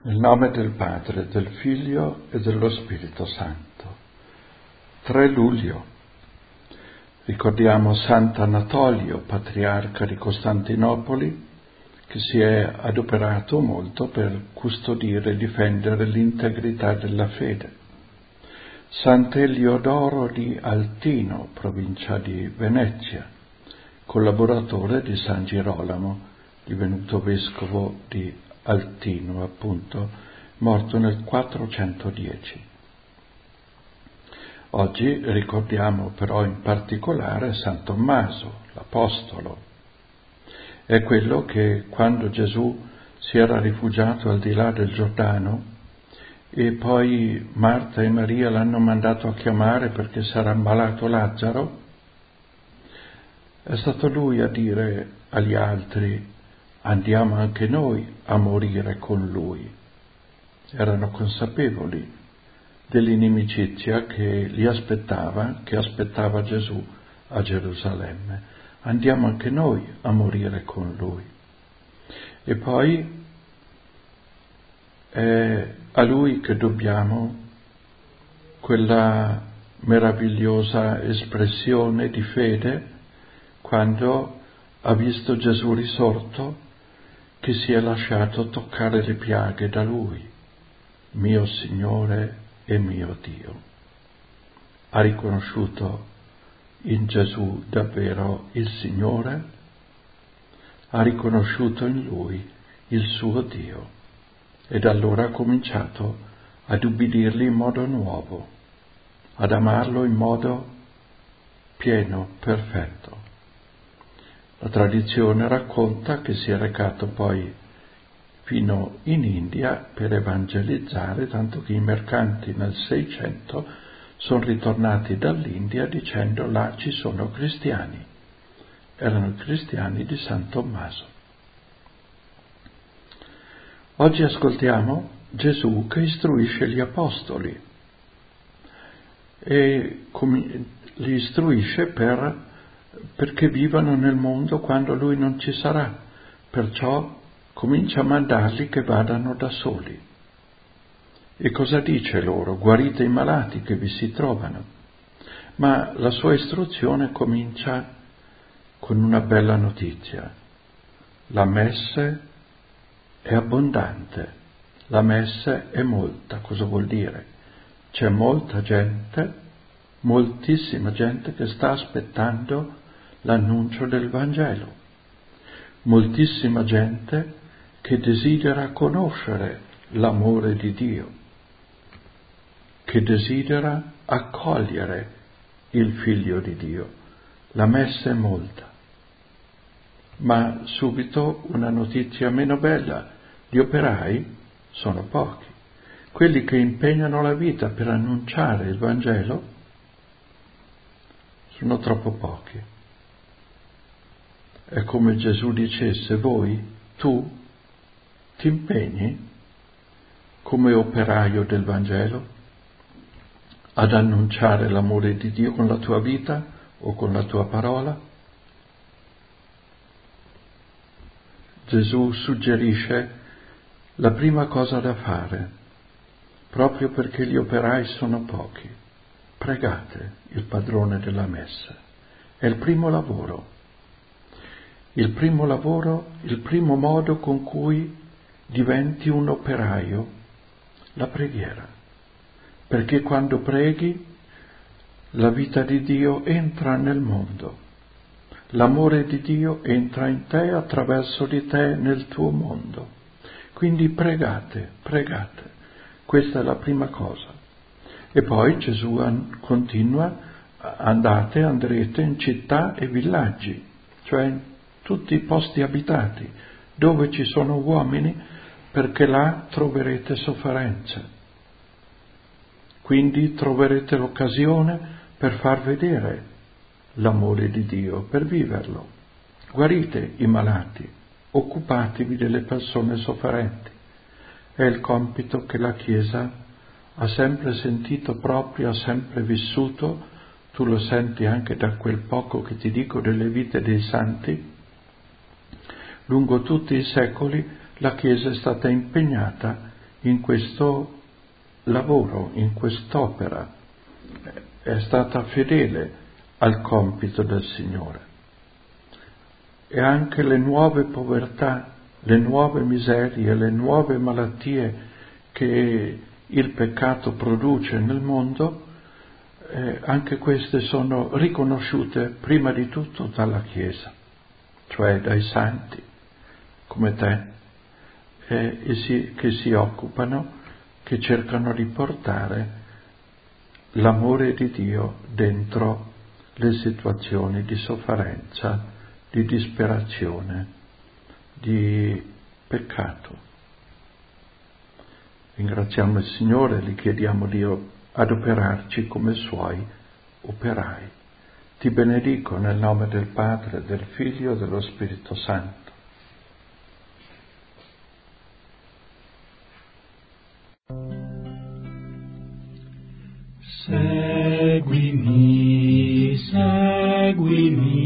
Nel nome del Padre, del Figlio e dello Spirito Santo. 3 luglio. Ricordiamo Sant'Anatolio, patriarca di Costantinopoli, che si è adoperato molto per custodire e difendere l'integrità della fede. Sant'Eliodoro di Altino, provincia di Venezia, collaboratore di San Girolamo, divenuto vescovo di Altino, appunto, morto nel 410. Oggi ricordiamo però in particolare San Tommaso, l'Apostolo. È quello che quando Gesù si era rifugiato al di là del Giordano e poi Marta e Maria l'hanno mandato a chiamare perché s'era ammalato Lazzaro, è stato lui a dire agli altri: andiamo anche noi a morire con lui. Erano consapevoli dell'inimicizia che li aspettava, che aspettava Gesù a Gerusalemme. Andiamo anche noi a morire con lui. E poi è a lui che dobbiamo quella meravigliosa espressione di fede quando ha visto Gesù risorto, che si è lasciato toccare le piaghe da lui, mio Signore e mio Dio. Ha riconosciuto in Gesù davvero il Signore, ha riconosciuto in lui il suo Dio ed allora ha cominciato ad ubbidirgli in modo nuovo, ad amarlo in modo pieno, perfetto. La tradizione racconta che si è recato poi fino in India per evangelizzare, tanto che i mercanti nel 600 sono ritornati dall'India dicendo: là ci sono cristiani. Erano i cristiani di San Tommaso. Oggi ascoltiamo Gesù che istruisce gli apostoli e li istruisce perché vivano nel mondo quando lui non ci sarà, perciò comincia a mandarli che vadano da soli. E cosa dice loro? Guarite i malati che vi si trovano. Ma la sua istruzione comincia con una bella notizia. La messe è abbondante, la messe è molta. Cosa vuol dire? C'è molta gente, moltissima gente che sta aspettando l'annuncio del Vangelo. Moltissima gente che desidera conoscere l'amore di Dio, che desidera accogliere il Figlio di Dio. La messa è molta. Ma subito una notizia meno bella: gli operai sono pochi. Quelli che impegnano la vita per annunciare il Vangelo sono troppo pochi. È come Gesù dicesse: tu ti impegni come operaio del Vangelo ad annunciare l'amore di Dio con la tua vita o con la tua parola? Gesù suggerisce la prima cosa da fare, proprio perché gli operai sono pochi. Pregate il padrone della messa. È il primo lavoro. Il primo modo con cui diventi un operaio, la preghiera. Perché quando preghi, la vita di Dio entra nel mondo. L'amore di Dio entra in te, attraverso di te, nel tuo mondo. Quindi pregate. Questa è la prima cosa. E poi Gesù continua: andrete in città e villaggi, cioè in tutti i posti abitati, dove ci sono uomini, perché là troverete sofferenze. Quindi troverete l'occasione per far vedere l'amore di Dio, per viverlo. Guarite i malati, occupatevi delle persone sofferenti. È il compito che la Chiesa ha sempre sentito proprio, ha sempre vissuto. Tu lo senti anche da quel poco che ti dico delle vite dei santi. Lungo tutti i secoli la Chiesa è stata impegnata in questo lavoro, in quest'opera, è stata fedele al compito del Signore. E anche le nuove povertà, le nuove miserie, le nuove malattie che il peccato produce nel mondo, anche queste sono riconosciute prima di tutto dalla Chiesa, cioè dai santi come te, che si occupano, che cercano di portare l'amore di Dio dentro le situazioni di sofferenza, di disperazione, di peccato. Ringraziamo il Signore, gli chiediamo di adoperarci come Suoi operai. Ti benedico nel nome del Padre, del Figlio e dello Spirito Santo. Seguimi, seguimi.